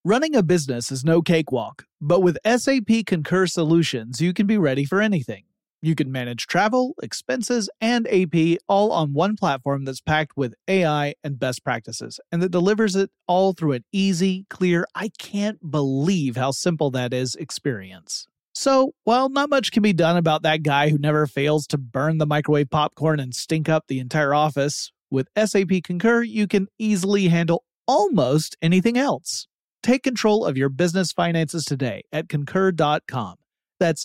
Running a business is no cakewalk, but with SAP Concur Solutions, you can be ready for anything. You can manage travel, expenses, and AP all on one platform that's packed with AI and best practices, and that delivers it all through an easy, clear, I can't believe how simple that is experience. So, while not much can be done about that guy who never fails to burn the microwave popcorn and stink up the entire office, with SAP Concur, you can easily handle almost anything else. Take control of your business finances today at Concur.com. That's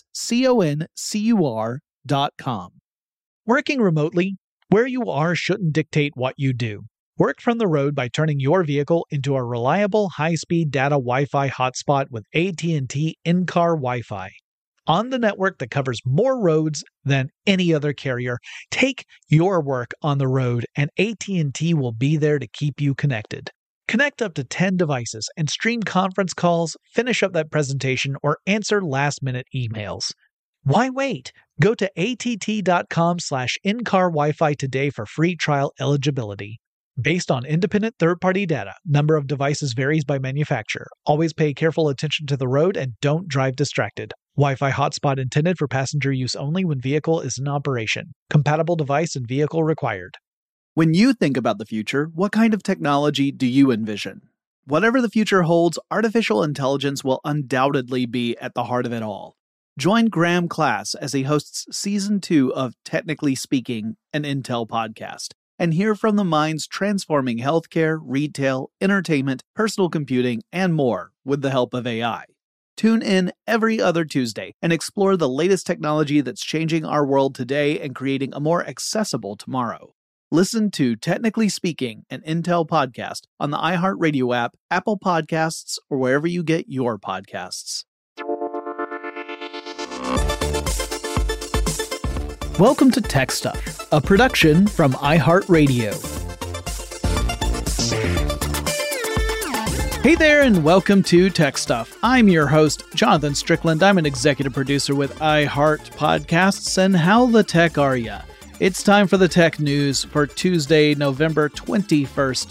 CONCUR.com. Working remotely, where you are shouldn't dictate what you do. Work from the road by turning your vehicle into a reliable high-speed data Wi-Fi hotspot with AT&T in-car Wi-Fi. On the network that covers more roads than any other carrier, take your work on the road and AT&T will be there to keep you connected. Connect up to 10 devices and stream conference calls, finish up that presentation, or answer last-minute emails. Why wait? Go to att.com/in-car Wi-Fi today for free trial eligibility. Based on independent third-party data, number of devices varies by manufacturer. Always pay careful attention to the road and don't drive distracted. Wi-Fi hotspot intended for passenger use only when vehicle is in operation. Compatible device and vehicle required. When you think about the future, what kind of technology do you envision? Whatever the future holds, artificial intelligence will undoubtedly be at the heart of it all. Join Graham Class as he hosts Season 2 of Technically Speaking, an Intel podcast, and hear from the minds transforming healthcare, retail, entertainment, personal computing, and more with the help of AI. Tune in every other Tuesday and explore the latest technology that's changing our world today and creating a more accessible tomorrow. Listen to Technically Speaking, an Intel podcast on the iHeartRadio app, Apple Podcasts, or wherever you get your podcasts. Welcome to Tech Stuff, a production from iHeartRadio. Hey there, and welcome to Tech Stuff. I'm your host, Jonathan Strickland. I'm an executive producer with iHeart Podcasts, and how the tech are ya? It's time for the tech news for Tuesday, November 21st,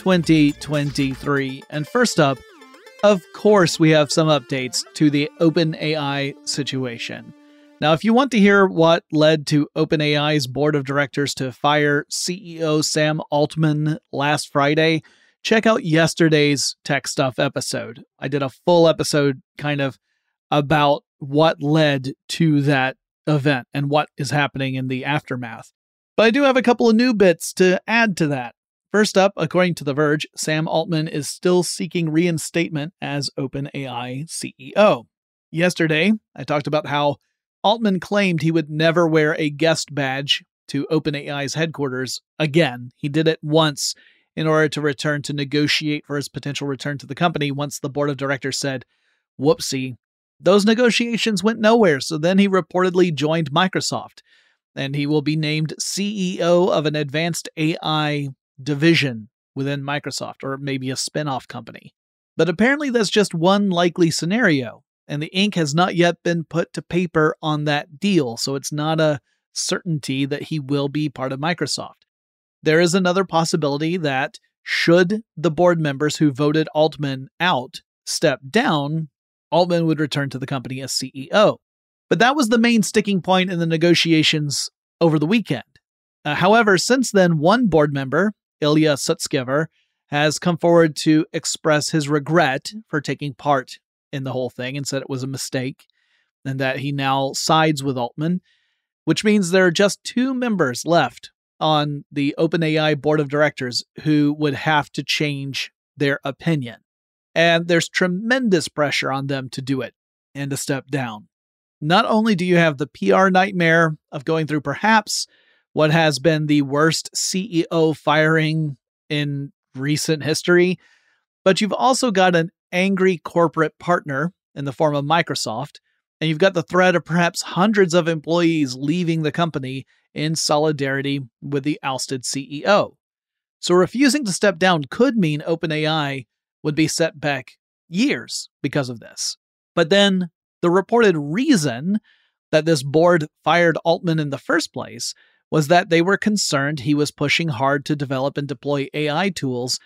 2023. And first up, of course, we have some updates to the OpenAI situation. Now, if you want to hear what led to OpenAI's board of directors to fire CEO Sam Altman last Friday, check out yesterday's Tech Stuff episode. I did a full episode kind of about what led to that event and what is happening in the aftermath. But I do have a couple of new bits to add to that. First up, according to The Verge, Sam Altman is still seeking reinstatement as OpenAI CEO. Yesterday, I talked about how Altman claimed he would never wear a guest badge to OpenAI's headquarters again. He did it once in order to return to negotiate for his potential return to the company once the board of directors said, whoopsie. Those negotiations went nowhere, so then he reportedly joined Microsoft, and he will be named CEO of an advanced AI division within Microsoft, or maybe a spin-off company. But apparently that's just one likely scenario, and the ink has not yet been put to paper on that deal, so it's not a certainty that he will be part of Microsoft. There is another possibility that, should the board members who voted Altman out step down, Altman would return to the company as CEO. But that was the main sticking point in the negotiations over the weekend. However, since then, one board member, Ilya Sutskever, has come forward to express his regret for taking part in the whole thing and said it was a mistake and that he now sides with Altman, which means there are just two members left on the OpenAI board of directors who would have to change their opinion. And there's tremendous pressure on them to do it and to step down. Not only do you have the PR nightmare of going through perhaps what has been the worst CEO firing in recent history, but you've also got an angry corporate partner in the form of Microsoft, and you've got the threat of perhaps hundreds of employees leaving the company in solidarity with the ousted CEO. So refusing to step down could mean OpenAI would be set back years because of this. But then the reported reason that this board fired Altman in the first place was that they were concerned he was pushing hard to develop and deploy AI tools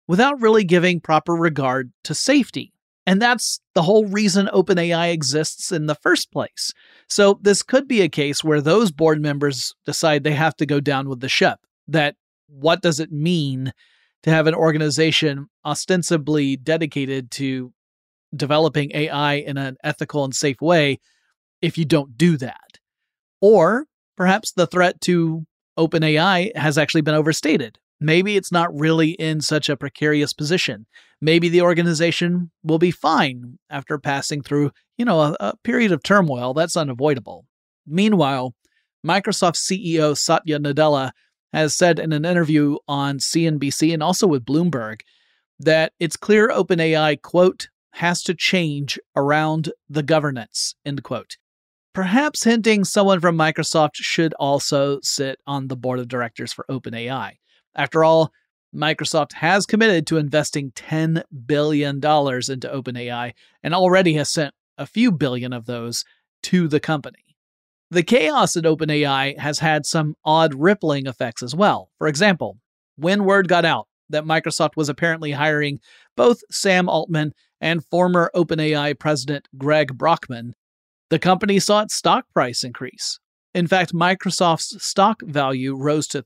without really giving proper regard to safety. And that's the whole reason OpenAI exists in the first place. So this could be a case where those board members decide they have to go down with the ship. That what does it mean to have an organization ostensibly dedicated to developing AI in an ethical and safe way if you don't do that? Or perhaps the threat to OpenAI has actually been overstated. Maybe it's not really in such a precarious position. Maybe the organization will be fine after passing through, a period of turmoil. That's unavoidable. Meanwhile, Microsoft CEO Satya Nadella has said in an interview on CNBC and also with Bloomberg that it's clear OpenAI, quote, has to change around the governance, end quote. Perhaps hinting someone from Microsoft should also sit on the board of directors for OpenAI. After all, Microsoft has committed to investing $10 billion into OpenAI and already has sent a few billion of those to the company. The chaos at OpenAI has had some odd rippling effects as well. For example, when word got out that Microsoft was apparently hiring both Sam Altman and former OpenAI president Greg Brockman, the company saw its stock price increase. In fact, Microsoft's stock value rose to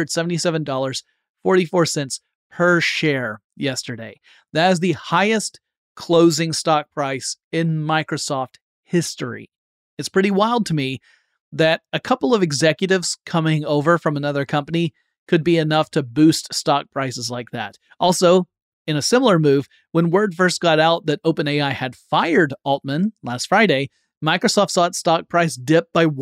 $377.44 per share yesterday. That is the highest closing stock price in Microsoft history. It's pretty wild to me that a couple of executives coming over from another company could be enough to boost stock prices like that. Also, in a similar move, when word first got out that OpenAI had fired Altman last Friday, Microsoft saw its stock price dip by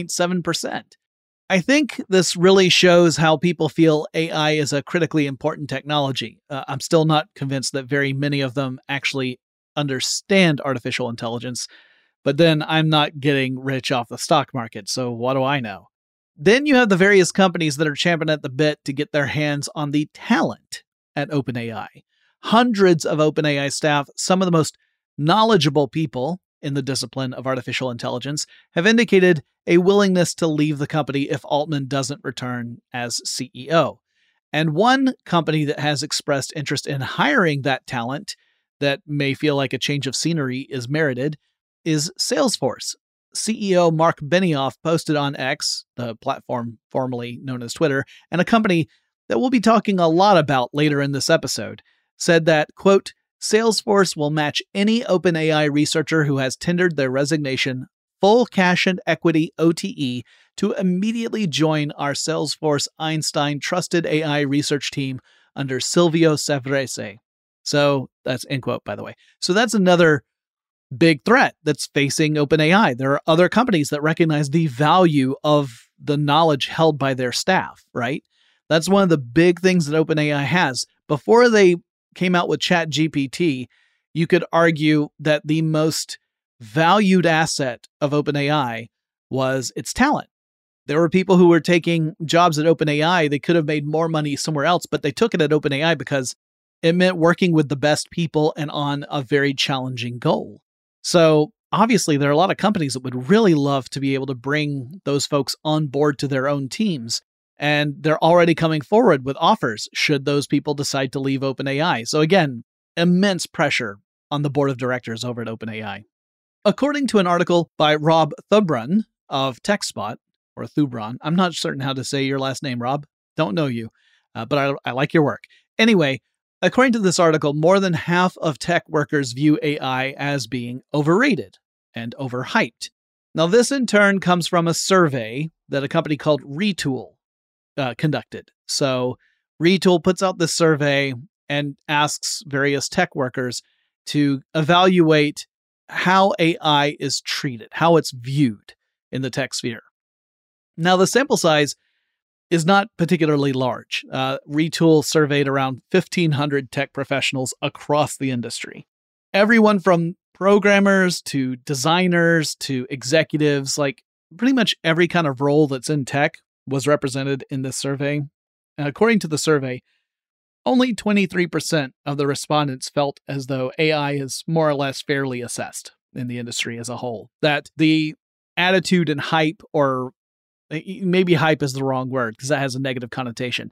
1.7%. I think this really shows how people feel AI is a critically important technology. I'm still not convinced that very many of them actually understand artificial intelligence, but then I'm not getting rich off the stock market, so what do I know? Then you have the various companies that are champing at the bit to get their hands on the talent at OpenAI. Hundreds of OpenAI staff, some of the most knowledgeable people in the discipline of artificial intelligence, have indicated a willingness to leave the company if Altman doesn't return as CEO. And one company that has expressed interest in hiring that talent that may feel like a change of scenery is merited is Salesforce. CEO Mark Benioff posted on X, the platform formerly known as Twitter, and a company that we'll be talking a lot about later in this episode, said that, quote, Salesforce will match any OpenAI researcher who has tendered their resignation, full cash and equity OTE, to immediately join our Salesforce Einstein Trusted AI research team under Silvio Severese. So that's end quote, by the way. So that's another big threat that's facing OpenAI. There are other companies that recognize the value of the knowledge held by their staff, right? That's one of the big things that OpenAI has. Before they came out with ChatGPT, you could argue that the most valued asset of OpenAI was its talent. There were people who were taking jobs at OpenAI. They could have made more money somewhere else, but they took it at OpenAI because it meant working with the best people and on a very challenging goal. So obviously, there are a lot of companies that would really love to be able to bring those folks on board to their own teams. And they're already coming forward with offers should those people decide to leave OpenAI. So again, immense pressure on the board of directors over at OpenAI. According to an article by Rob Thubron of TechSpot, or Thubron, I'm not certain how to say your last name, Rob. Don't know you, but I like your work. Anyway, according to this article, more than half of tech workers view AI as being overrated and overhyped. Now, this in turn comes from a survey that a company called Retool conducted. So Retool puts out this survey and asks various tech workers to evaluate how AI is treated, how it's viewed in the tech sphere. Now, the sample size is not particularly large. Retool surveyed around 1,500 tech professionals across the industry. Everyone from programmers to designers to executives, like pretty much every kind of role that's in tech was represented in this survey. And according to the survey, only 23% of the respondents felt as though AI is more or less fairly assessed in the industry as a whole. That the attitude and hype, or maybe hype is the wrong word because that has a negative connotation,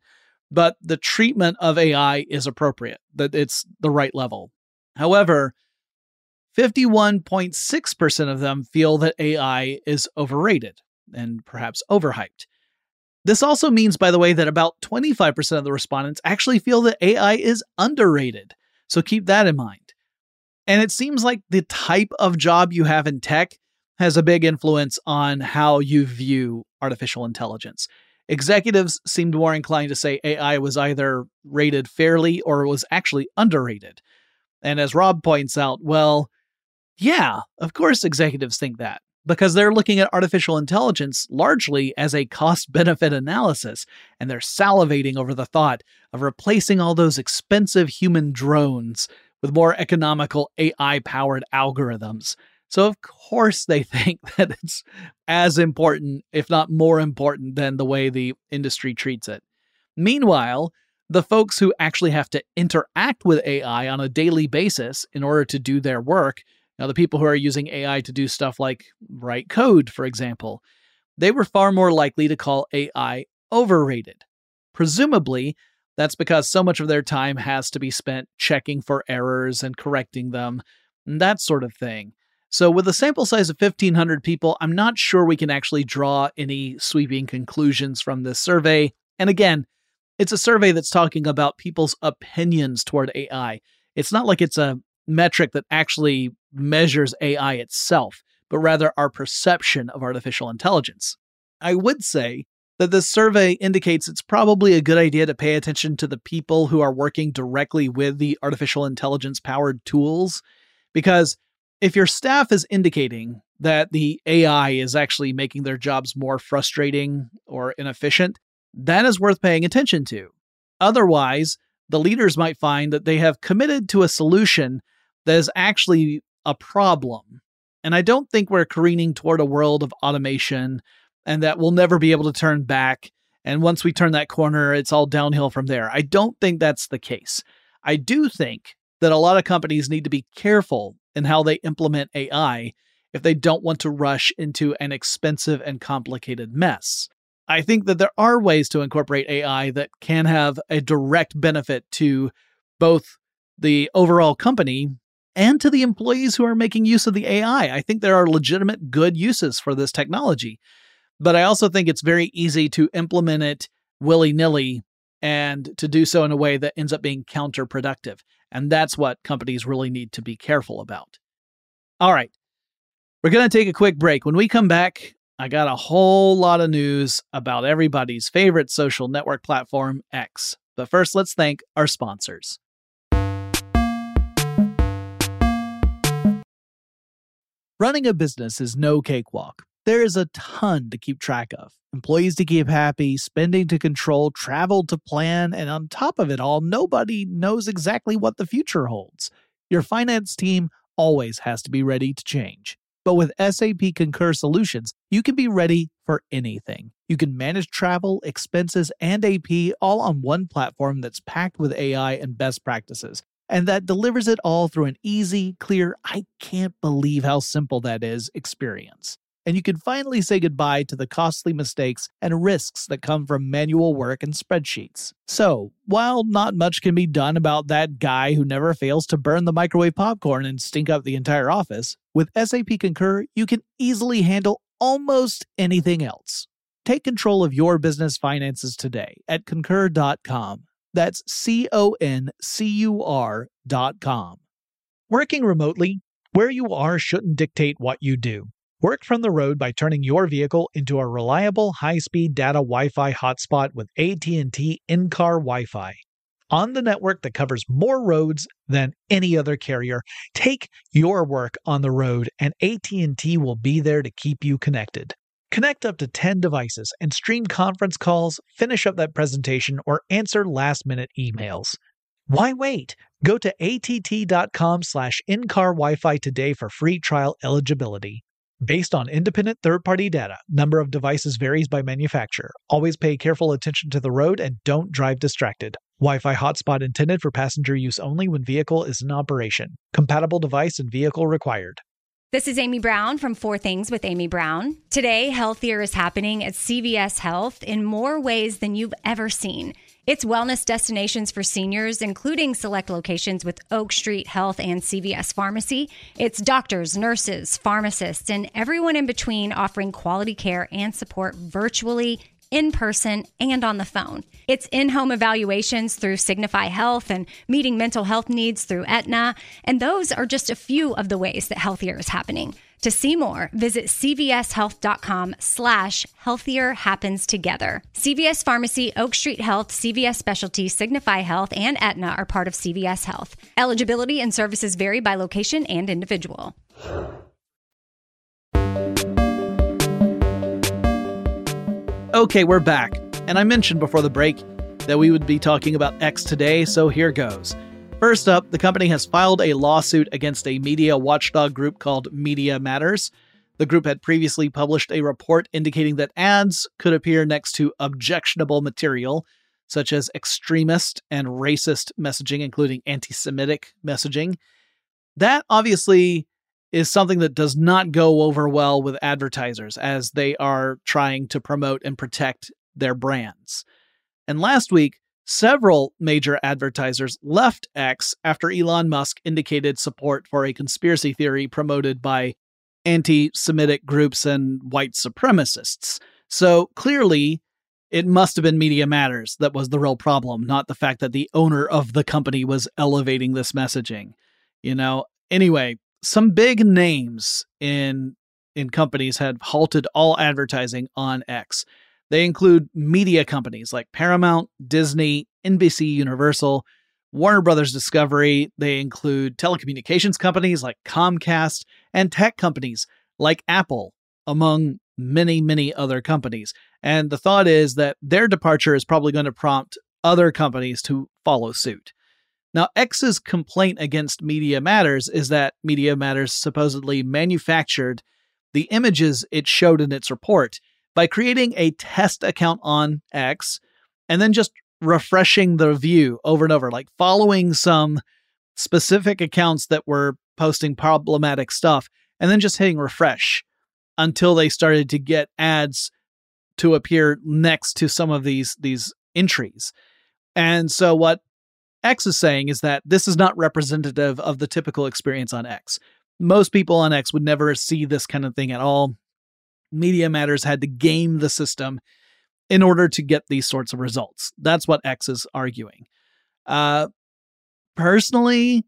but the treatment of AI is appropriate, that it's the right level. However, 51.6% of them feel that AI is overrated and perhaps overhyped. This also means, by the way, that about 25% of the respondents actually feel that AI is underrated. So keep that in mind. And it seems like the type of job you have in tech has a big influence on how you view artificial intelligence. Executives seemed more inclined to say AI was either rated fairly or was actually underrated. And as Rob points out, well, yeah, of course executives think that, because they're looking at artificial intelligence largely as a cost-benefit analysis, and they're salivating over the thought of replacing all those expensive human drones with more economical AI-powered algorithms. So of course they think that it's as important, if not more important, than the way the industry treats it. Meanwhile, the folks who actually have to interact with AI on a daily basis in order to do their work, now, the people who are using AI to do stuff like write code, for example, they were far more likely to call AI overrated. Presumably, that's because so much of their time has to be spent checking for errors and correcting them, and that sort of thing. So with a sample size of 1,500 people, I'm not sure we can actually draw any sweeping conclusions from this survey. And again, it's a survey that's talking about people's opinions toward AI. It's not like it's a metric that actually measures AI itself, but rather our perception of artificial intelligence. I would say that this survey indicates it's probably a good idea to pay attention to the people who are working directly with the artificial intelligence-powered tools, because if your staff is indicating that the AI is actually making their jobs more frustrating or inefficient, that is worth paying attention to. Otherwise, the leaders might find that they have committed to a solution that is actually a problem. And I don't think we're careening toward a world of automation and that we'll never be able to turn back. And once we turn that corner, it's all downhill from there. I don't think that's the case. I do think that a lot of companies need to be careful in how they implement AI if they don't want to rush into an expensive and complicated mess. I think that there are ways to incorporate AI that can have a direct benefit to both the overall company and to the employees who are making use of the AI. I think there are legitimate good uses for this technology. But I also think it's very easy to implement it willy-nilly and to do so in a way that ends up being counterproductive. And that's what companies really need to be careful about. All right, we're going to take a quick break. When we come back, I got a whole lot of news about everybody's favorite social network platform, X. But first, let's thank our sponsors. Running a business is no cakewalk. There is a ton to keep track of. Employees to keep happy, spending to control, travel to plan, and on top of it all, nobody knows exactly what the future holds. Your finance team always has to be ready to change. But with SAP Concur Solutions, you can be ready for anything. You can manage travel, expenses, and AP all on one platform that's packed with AI and best practices, and that delivers it all through an easy, clear, I can't believe how simple that is experience. And you can finally say goodbye to the costly mistakes and risks that come from manual work and spreadsheets. So, while not much can be done about that guy who never fails to burn the microwave popcorn and stink up the entire office, with SAP Concur, you can easily handle almost anything else. Take control of your business finances today at concur.com. That's CONCUR.com. Working remotely, where you are shouldn't dictate what you do. Work from the road by turning your vehicle into a reliable high-speed data Wi-Fi hotspot with AT&T in-car Wi-Fi. On the network that covers more roads than any other carrier, take your work on the road and AT&T will be there to keep you connected. Connect up to 10 devices and stream conference calls, finish up that presentation, or answer last-minute emails. Why wait? Go to att.com/in-car Wi-Fi today for free trial eligibility. Based on independent third-party data, number of devices varies by manufacturer. Always pay careful attention to the road and don't drive distracted. Wi-Fi hotspot intended for passenger use only when vehicle is in operation. Compatible device and vehicle required. This is Amy Brown from 4 Things with Amy Brown. Today, healthier is happening at CVS Health in more ways than you've ever seen. It's wellness destinations for seniors, including select locations with Oak Street Health and CVS Pharmacy. It's doctors, nurses, pharmacists, and everyone in between offering quality care and support virtually, in person, and on the phone. It's in-home evaluations through Signify Health and meeting mental health needs through Aetna. And those are just a few of the ways that Healthier is happening. To see more, visit cvshealth.com/healthier happens together. CVS Pharmacy, Oak Street Health, CVS Specialty, Signify Health, and Aetna are part of CVS Health. Eligibility and services vary by location and individual. Okay, we're back. And I mentioned before the break that we would be talking about X today, so here goes. First up, the company has filed a lawsuit against a media watchdog group called Media Matters. The group had previously published a report indicating that ads could appear next to objectionable material, such as extremist and racist messaging, including anti-Semitic messaging. That obviously is something that does not go over well with advertisers as they are trying to promote and protect their brands. And last week, several major advertisers left X after Elon Musk indicated support for a conspiracy theory promoted by anti-Semitic groups and white supremacists. So clearly, it must have been Media Matters that was the real problem, not the fact that the owner of the company was elevating this messaging. Anyway, some big names in companies had halted all advertising on X. They include media companies like Paramount, Disney, NBC Universal, Warner Brothers Discovery. They include telecommunications companies like Comcast and tech companies like Apple, among many, many other companies. And the thought is that their departure is probably going to prompt other companies to follow suit. Now, X's complaint against Media Matters is that Media Matters supposedly manufactured the images it showed in its report by creating a test account on X and then just refreshing the view over and over, like following some specific accounts that were posting problematic stuff and then just hitting refresh until they started to get ads to appear next to some of these entries. And so what X is saying is that this is not representative of the typical experience on X. Most people on X would never see this kind of thing at all. Media Matters had to game the system in order to get these sorts of results. That's what X is arguing. Personally,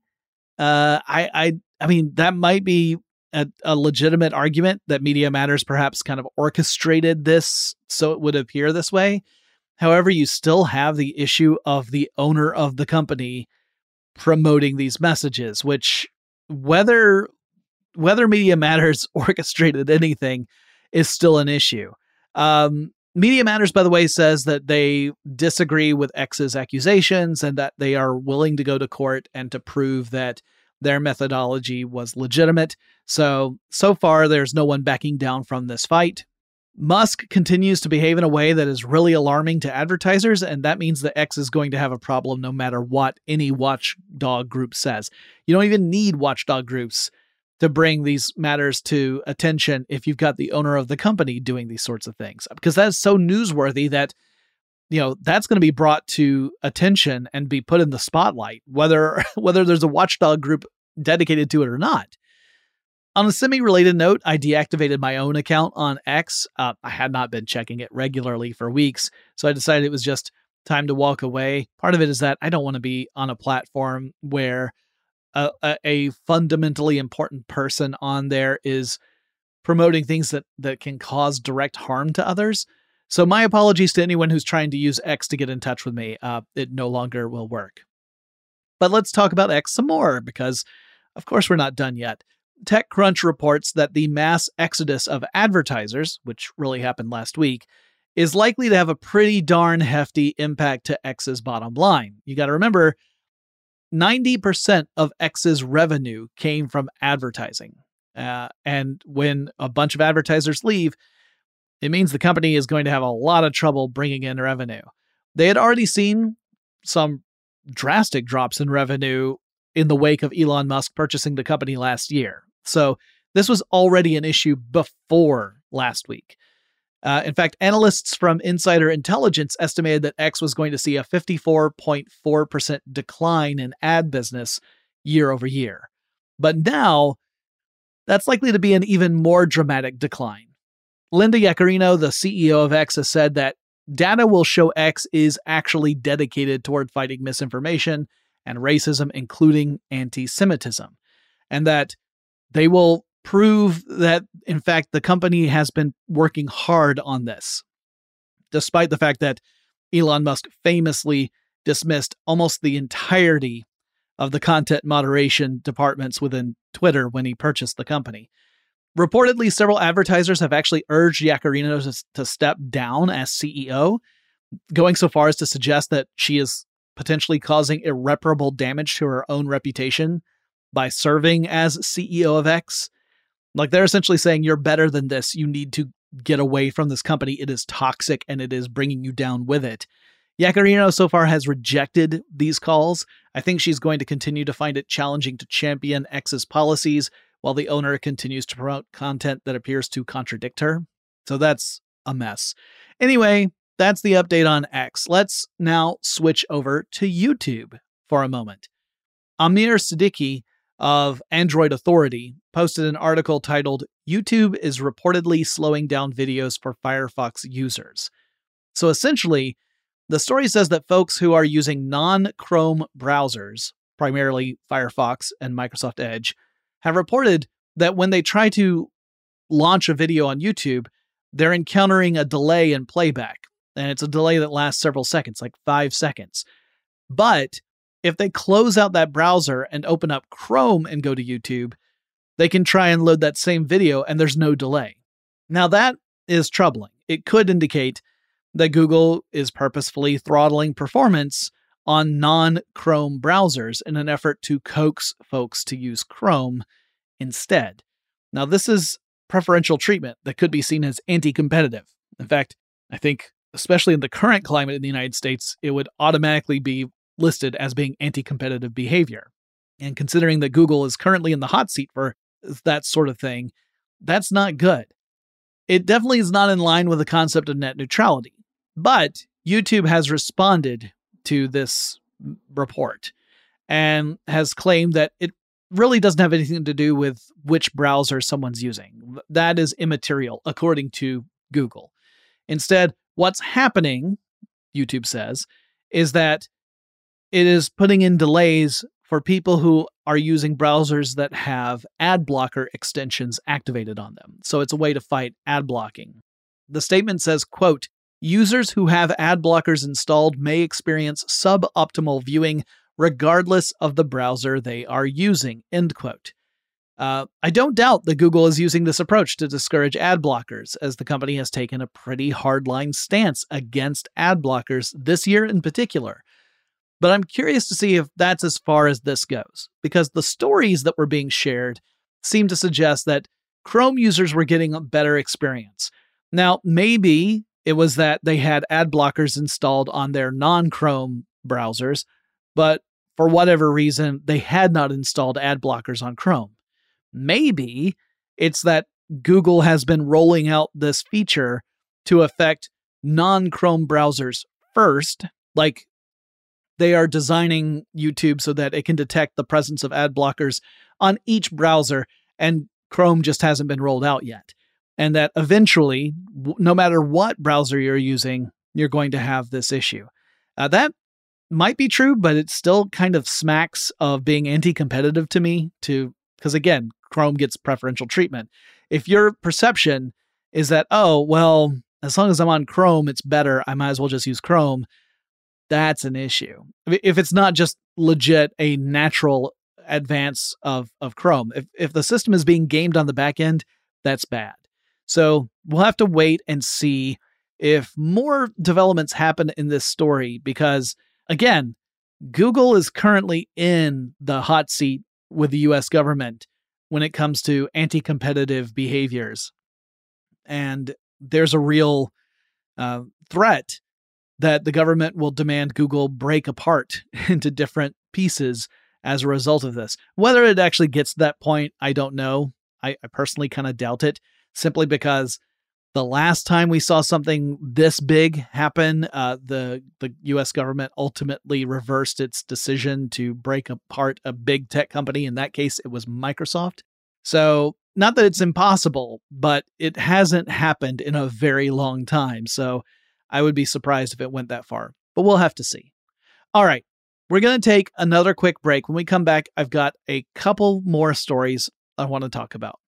I mean, that might be a legitimate argument that Media Matters perhaps kind of orchestrated this so it would appear this way. However, you still have the issue of the owner of the company promoting these messages, which whether Media Matters orchestrated anything is still an issue. Media Matters, by the way, says that they disagree with X's accusations and that they are willing to go to court and to prove that their methodology was legitimate. So far, there's no one backing down from this fight. Musk continues to behave in a way that is really alarming to advertisers, and that means that X is going to have a problem no matter what any watchdog group says. You don't even need watchdog groups to bring these matters to attention if you've got the owner of the company doing these sorts of things, because that is so newsworthy that, that's going to be brought to attention and be put in the spotlight, whether there's a watchdog group dedicated to it or not. On a semi-related note, I deactivated my own account on X. I had not been checking it regularly for weeks, so I decided it was just time to walk away. Part of it is that I don't want to be on a platform where a fundamentally important person on there is promoting things that can cause direct harm to others. So my apologies to anyone who's trying to use X to get in touch with me. It no longer will work. But let's talk about X some more, because of course we're not done yet. TechCrunch reports that the mass exodus of advertisers, which really happened last week, is likely to have a pretty darn hefty impact to X's bottom line. You got to remember, 90% of X's revenue came from advertising. And when a bunch of advertisers leave, it means the company is going to have a lot of trouble bringing in revenue. They had already seen some drastic drops in revenue in the wake of Elon Musk purchasing the company last year. So this was already an issue before last week. In fact, analysts from Insider Intelligence estimated that X was going to see a 54.4% decline in ad business year over year. But now, that's likely to be an even more dramatic decline. Linda Yaccarino, the CEO of X, has said that data will show X is actually dedicated toward fighting misinformation and racism, including anti-Semitism, and that they will prove that, in fact, the company has been working hard on this, despite the fact that Elon Musk famously dismissed almost the entirety of the content moderation departments within Twitter when he purchased the company. Reportedly, several advertisers have actually urged Yaccarino to step down as CEO, going so far as to suggest that she is potentially causing irreparable damage to her own reputation by serving as CEO of X. Like, they're essentially saying, you're better than this. You need to get away from this company. It is toxic and it is bringing you down with it. Yaccarino so far has rejected these calls. I think she's going to continue to find it challenging to champion X's policies while the owner continues to promote content that appears to contradict her. So that's a mess. Anyway, that's the update on X. Let's now switch over to YouTube for a moment. Amir Siddiqui of Android Authority posted an article titled, "YouTube is reportedly slowing down videos for Firefox users." So essentially, the story says that folks who are using non-Chrome browsers, primarily Firefox and Microsoft Edge, have reported that when they try to launch a video on YouTube, they're encountering a delay in playback. And it's a delay that lasts several seconds, like 5 seconds. But if they close out that browser and open up Chrome and go to YouTube, they can try and load that same video and there's no delay. Now that is troubling. It could indicate that Google is purposefully throttling performance on non-Chrome browsers in an effort to coax folks to use Chrome instead. Now, this is preferential treatment that could be seen as anti-competitive. In fact, I think, especially in the current climate in the United States, it would automatically be listed as being anti-competitive behavior. And considering that Google is currently in the hot seat for that sort of thing, that's not good. It definitely is not in line with the concept of net neutrality. But YouTube has responded to this report and has claimed that it really doesn't have anything to do with which browser someone's using. That is immaterial, according to Google. Instead, what's happening, YouTube says, is that it is putting in delays for people who are using browsers that have ad blocker extensions activated on them. So it's a way to fight ad blocking. The statement says, quote, "Users who have ad blockers installed may experience suboptimal viewing regardless of the browser they are using," end quote. I don't doubt that Google is using this approach to discourage ad blockers, as the company has taken a pretty hardline stance against ad blockers this year in particular. But I'm curious to see if that's as far as this goes, because the stories that were being shared seem to suggest that Chrome users were getting a better experience. Now, maybe it was that they had ad blockers installed on their non-Chrome browsers, but for whatever reason, they had not installed ad blockers on Chrome. Maybe it's that Google has been rolling out this feature to affect non-Chrome browsers first, like they are designing YouTube so that it can detect the presence of ad blockers on each browser, and Chrome just hasn't been rolled out yet. And that eventually, no matter what browser you're using, you're going to have this issue. That might be true, but it still kind of smacks of being anti-competitive to me, because again, Chrome gets preferential treatment. If your perception is that, oh, well, as long as I'm on Chrome, it's better, I might as well just use Chrome, that's an issue. If it's not just legit a natural advance of Chrome. If the system is being gamed on the back end, that's bad. So we'll have to wait and see if more developments happen in this story, because again, Google is currently in the hot seat with the US government when it comes to anti-competitive behaviors. And there's a real threat that the government will demand Google break apart into different pieces as a result of this. Whether it actually gets to that point, I don't know. I personally kind of doubt it, simply because The last time we saw something this big happen, the U.S. government ultimately reversed its decision to break apart a big tech company. In that case, it was Microsoft. So not that it's impossible, but it hasn't happened in a very long time. So I would be surprised if it went that far, but we'll have to see. All right, we're going to take another quick break. When we come back, I've got a couple more stories I want to talk about.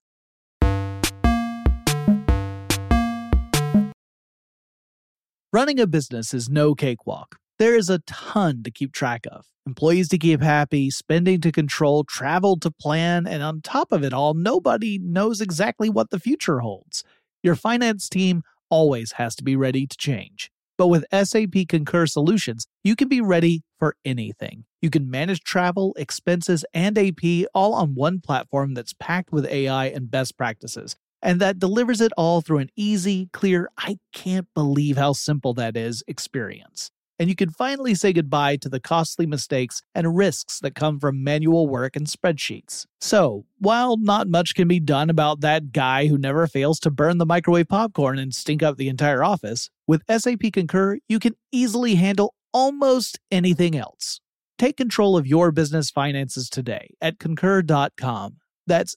Running a business is no cakewalk. There is a ton to keep track of. Employees to keep happy, spending to control, travel to plan, and on top of it all, nobody knows exactly what the future holds. Your finance team always has to be ready to change. But with SAP Concur Solutions, you can be ready for anything. You can manage travel, expenses, and AP all on one platform that's packed with AI and best practices. And that delivers it all through an easy, clear, I can't believe how simple that is experience. And you can finally say goodbye to the costly mistakes and risks that come from manual work and spreadsheets. So, while not much can be done about that guy who never fails to burn the microwave popcorn and stink up the entire office, with SAP Concur, you can easily handle almost anything else. Take control of your business finances today at concur.com. That's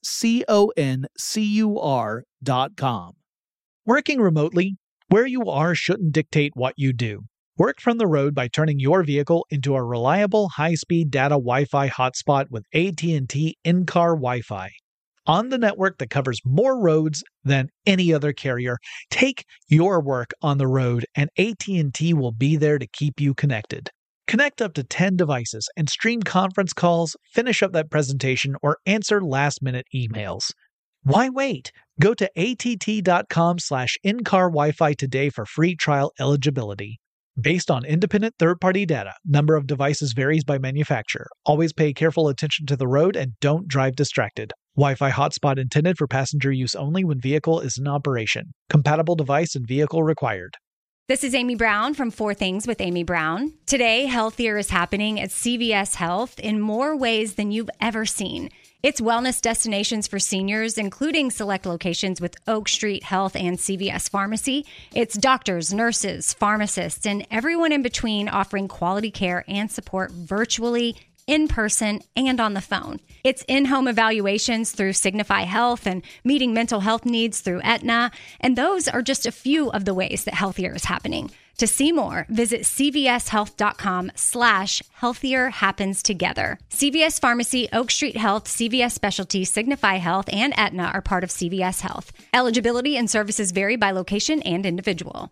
CONCUR.com. Working remotely, where you are shouldn't dictate what you do. Work from the road by turning your vehicle into a reliable high-speed data Wi-Fi hotspot with AT&T in-car Wi-Fi. On the network that covers more roads than any other carrier, take your work on the road and AT&T will be there to keep you connected. Connect up to 10 devices and stream conference calls, finish up that presentation, or answer last-minute emails. Why wait? Go to att.com/in-car Wi-Fi today for free trial eligibility. Based on independent third-party data, number of devices varies by manufacturer. Always pay careful attention to the road and don't drive distracted. Wi-Fi hotspot intended for passenger use only when vehicle is in operation. Compatible device and vehicle required. This is Amy Brown from 4 Things with Amy Brown. Today, healthier is happening at CVS Health in more ways than you've ever seen. It's wellness destinations for seniors, including select locations with Oak Street Health and CVS Pharmacy. It's doctors, nurses, pharmacists, and everyone in between offering quality care and support virtually, in person, and on the phone. It's in-home evaluations through Signify Health and meeting mental health needs through Aetna. And those are just a few of the ways that healthier is happening. To see more, visit cvshealth.com/healthier happens together. CVS Pharmacy, Oak Street Health, CVS Specialty, Signify Health, and Aetna are part of CVS Health. Eligibility and services vary by location and individual.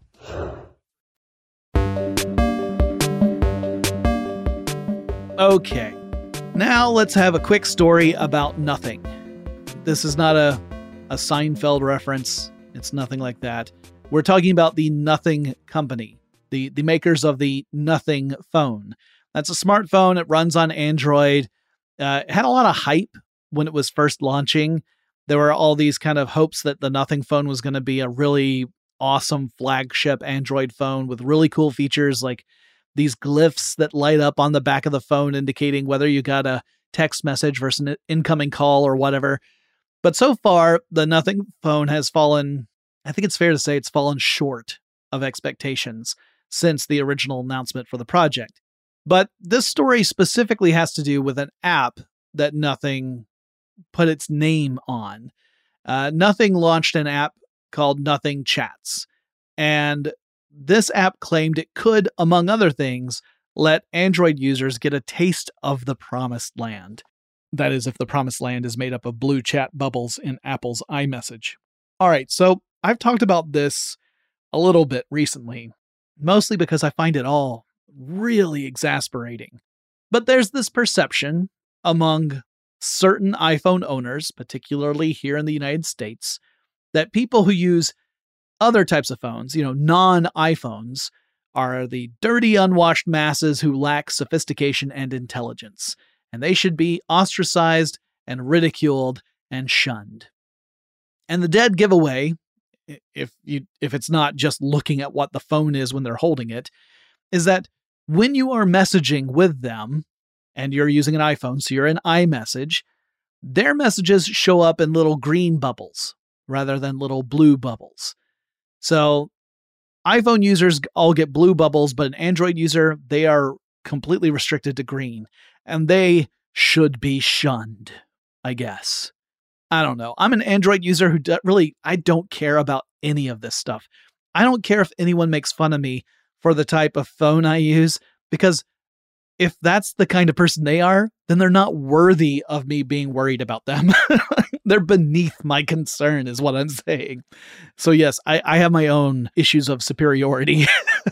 Okay, now let's have a quick story about nothing. This is not a Seinfeld reference. It's nothing like that. We're talking about the Nothing Company, the makers of the Nothing phone. That's a smartphone. It runs on Android. It had a lot of hype when it was first launching. There were all these kind of hopes that the Nothing phone was going to be a really awesome flagship Android phone with really cool features like these glyphs that light up on the back of the phone indicating whether you got a text message versus an incoming call or whatever. But so far, the Nothing phone has fallen, I think it's fair to say it's fallen short of expectations since the original announcement for the project. But this story specifically has to do with an app that Nothing put its name on. Nothing launched an app called Nothing Chats. And this app claimed it could, among other things, let Android users get a taste of the promised land. That is, if the promised land is made up of blue chat bubbles in Apple's iMessage. All right, so I've talked about this a little bit recently, mostly because I find it all really exasperating. But there's this perception among certain iPhone owners, particularly here in the United States, that people who use other types of phones, non-iPhones, are the dirty, unwashed masses who lack sophistication and intelligence, and they should be ostracized and ridiculed and shunned. And the dead giveaway, if it's not just looking at what the phone is when they're holding it, is that when you are messaging with them, and you're using an iPhone, so you're in iMessage, their messages show up in little green bubbles rather than little blue bubbles. So iPhone users all get blue bubbles, but an Android user, they are completely restricted to green. And they should be shunned, I guess. I don't know. I'm an Android user who I don't care about any of this stuff. I don't care if anyone makes fun of me for the type of phone I use, because if that's the kind of person they are, then they're not worthy of me being worried about them. They're beneath my concern is what I'm saying. So yes, I have my own issues of superiority,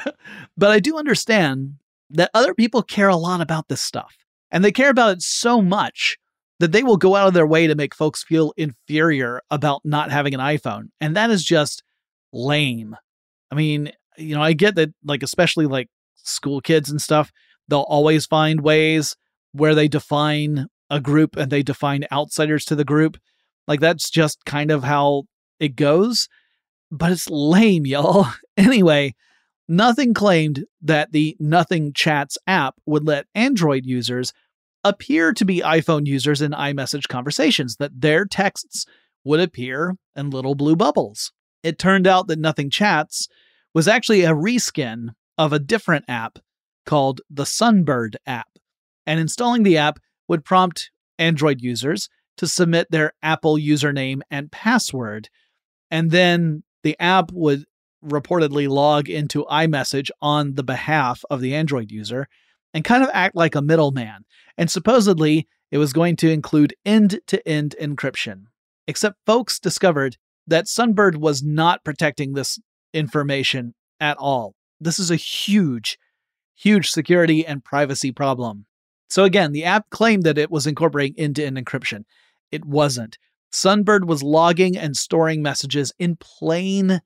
but I do understand that other people care a lot about this stuff, and they care about it so much that they will go out of their way to make folks feel inferior about not having an iPhone. And that is just lame. I mean, I get that, like, especially like school kids and stuff, they'll always find ways where they define a group and they define outsiders to the group. Like, that's just kind of how it goes, but it's lame, y'all. Anyway, Nothing claimed that the Nothing Chats app would let Android users appear to be iPhone users in iMessage conversations, that their texts would appear in little blue bubbles. It turned out that Nothing Chats was actually a reskin of a different app called the Sunbird app, and installing the app would prompt Android users to submit their Apple username and password, and then the app would reportedly log into iMessage on the behalf of the Android user and kind of act like a middleman. And supposedly, it was going to include end-to-end encryption. Except folks discovered that Sunbird was not protecting this information at all. This is a huge security and privacy problem. So again, the app claimed that it was incorporating end-to-end encryption. It wasn't. Sunbird was logging and storing messages in plain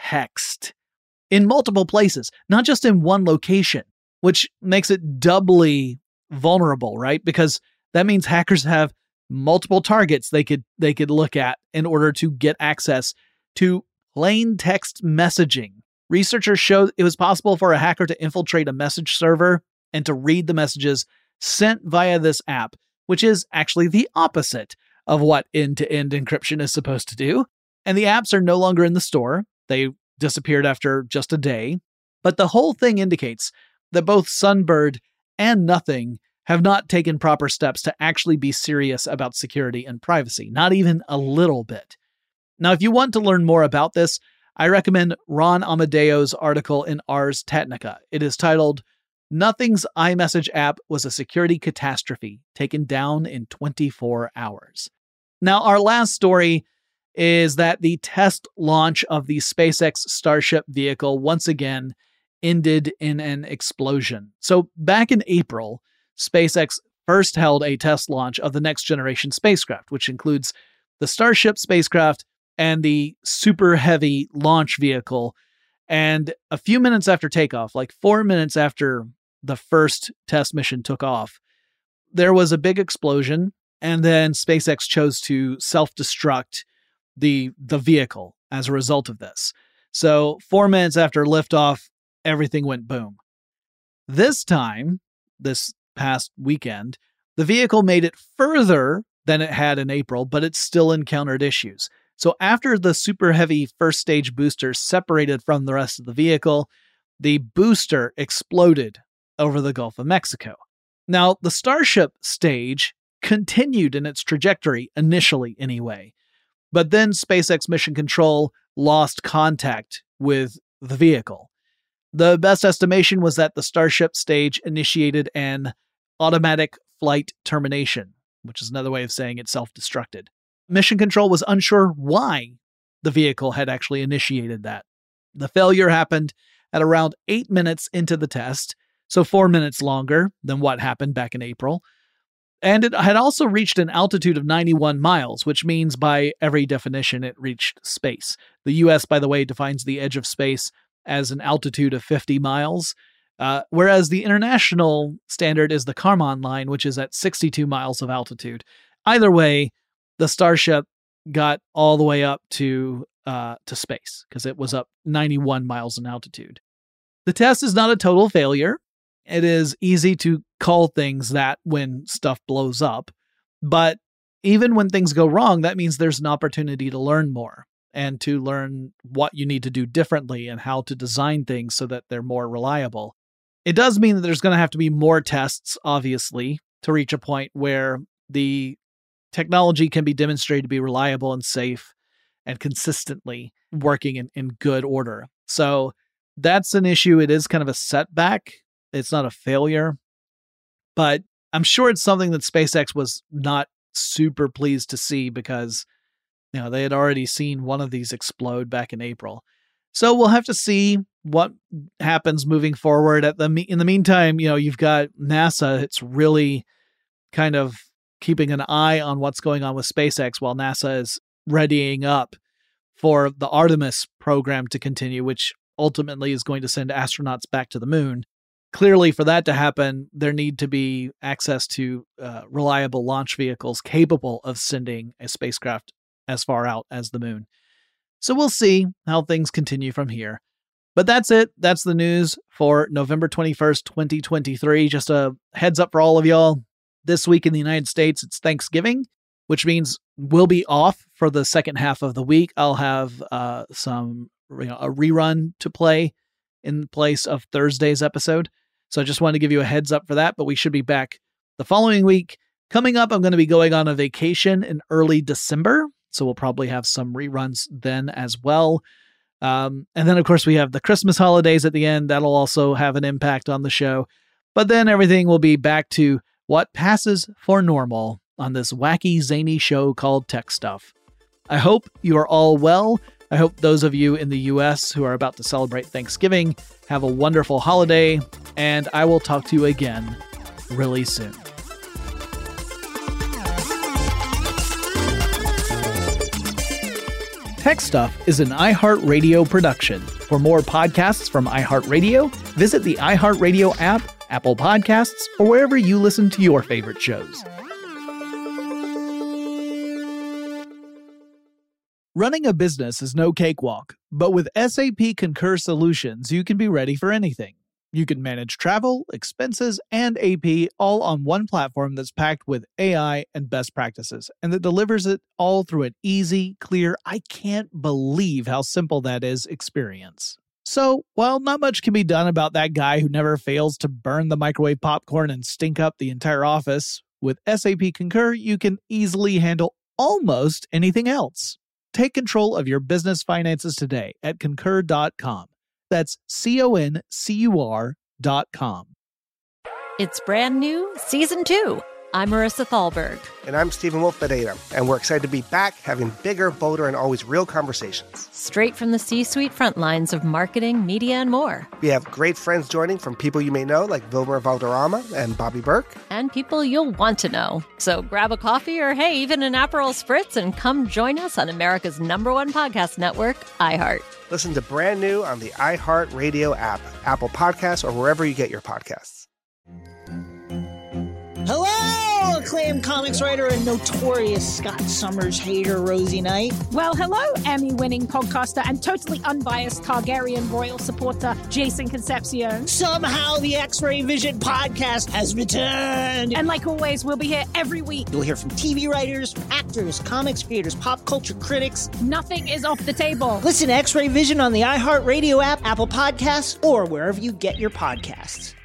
text in multiple places, not just in one location, which makes it doubly vulnerable, right? Because that means hackers have multiple targets they could look at in order to get access to plain text messaging. Researchers showed it was possible for a hacker to infiltrate a message server and to read the messages sent via this app, which is actually the opposite of what end-to-end encryption is supposed to do. And the apps are no longer in the store. They disappeared after just a day. But the whole thing indicates that both Sunbird and Nothing have not taken proper steps to actually be serious about security and privacy, not even a little bit. Now, if you want to learn more about this, I recommend Ron Amadeo's article in Ars Technica. It is titled, "Nothing's iMessage app was a security catastrophe, taken down in 24 hours." Now, our last story is that the test launch of the SpaceX Starship vehicle once again ended in an explosion. So back in April, SpaceX first held a test launch of the next generation spacecraft, which includes the Starship spacecraft and the Super Heavy launch vehicle. And a few minutes after takeoff, like 4 minutes after the first test mission took off, there was a big explosion, and then SpaceX chose to self-destruct the vehicle as a result of this. So 4 minutes after liftoff, everything went boom. This time, this past weekend, the vehicle made it further than it had in April, but it still encountered issues. So after the Super Heavy first stage booster separated from the rest of the vehicle, the booster exploded over the Gulf of Mexico. Now, the Starship stage continued in its trajectory, initially anyway, but then SpaceX Mission Control lost contact with the vehicle. The best estimation was that the Starship stage initiated an automatic flight termination, which is another way of saying it self-destructed. Mission Control was unsure why the vehicle had actually initiated that. The failure happened at around 8 minutes into the test, so 4 minutes longer than what happened back in April. And it had also reached an altitude of 91 miles, which means by every definition it reached space. The US, by the way, defines the edge of space as an altitude of 50 miles, whereas the international standard is the Kármán line, which is at 62 miles of altitude. Either way, the Starship got all the way up to space because it was up 91 miles in altitude. The test is not a total failure. It is easy to call things that when stuff blows up, but even when things go wrong, that means there's an opportunity to learn more. and to learn what you need to do differently and how to design things so that they're more reliable. It does mean that there's going to have to be more tests, obviously, to reach a point where the technology can be demonstrated to be reliable and safe and consistently working in good order. So that's an issue. It is kind of a setback. It's not a failure, but I'm sure it's something that SpaceX was not super pleased to see because they had already seen one of these explode back in April. So we'll have to see what happens moving forward. In the meantime, you've got NASA. It's really kind of keeping an eye on what's going on with SpaceX while NASA is readying up for the Artemis program to continue, which ultimately is going to send astronauts back to the moon. Clearly, for that to happen, there need to be access to reliable launch vehicles capable of sending a spacecraft as far out as the moon. So we'll see how things continue from here. But that's it. That's the news for November 21st, 2023. Just a heads up for all of y'all. This week in the United States, it's Thanksgiving, which means we'll be off for the second half of the week. I'll have a rerun to play in place of Thursday's episode. So I just wanted to give you a heads up for that, but we should be back the following week. Coming up, I'm going to be going on a vacation in early December. So we'll probably have some reruns then as well. And then, of course, we have the Christmas holidays at the end. That'll also have an impact on the show. But then everything will be back to what passes for normal on this wacky, zany show called Tech Stuff. I hope you are all well. I hope those of you in the U.S. who are about to celebrate Thanksgiving have a wonderful holiday. And I will talk to you again really soon. Tech Stuff is an iHeartRadio production. For more podcasts from iHeartRadio, visit the iHeartRadio app, Apple Podcasts, or wherever you listen to your favorite shows. Running a business is no cakewalk, but with SAP Concur Solutions, you can be ready for anything. You can manage travel, expenses, and AP all on one platform that's packed with AI and best practices, and that delivers it all through an easy, clear, I can't believe how simple that is experience. So, while not much can be done about that guy who never fails to burn the microwave popcorn and stink up the entire office, with SAP Concur, you can easily handle almost anything else. Take control of your business finances today at Concur.com. That's CONCUR.com. It's brand new, Season 2. I'm Marissa Thalberg. And I'm Stephen Wolf-Bedeta, and we're excited to be back having bigger, bolder, and always real conversations. Straight from the C-suite front lines of marketing, media, and more. We have great friends joining from people you may know, like Wilmer Valderrama and Bobby Burke. And people you'll want to know. So grab a coffee or, hey, even an Aperol Spritz and come join us on America's #1 podcast network, iHeart. Listen to Brand New on the iHeartRadio app, Apple Podcasts, or wherever you get your podcasts. Hello, acclaimed comics writer and notorious Scott Summers hater, Rosie Knight. Well, hello, Emmy-winning podcaster and totally unbiased Targaryen royal supporter, Jason Concepcion. Somehow the X-Ray Vision podcast has returned. And like always, we'll be here every week. You'll hear from TV writers, actors, comics creators, pop culture critics. Nothing is off the table. Listen to X-Ray Vision on the iHeartRadio app, Apple Podcasts, or wherever you get your podcasts.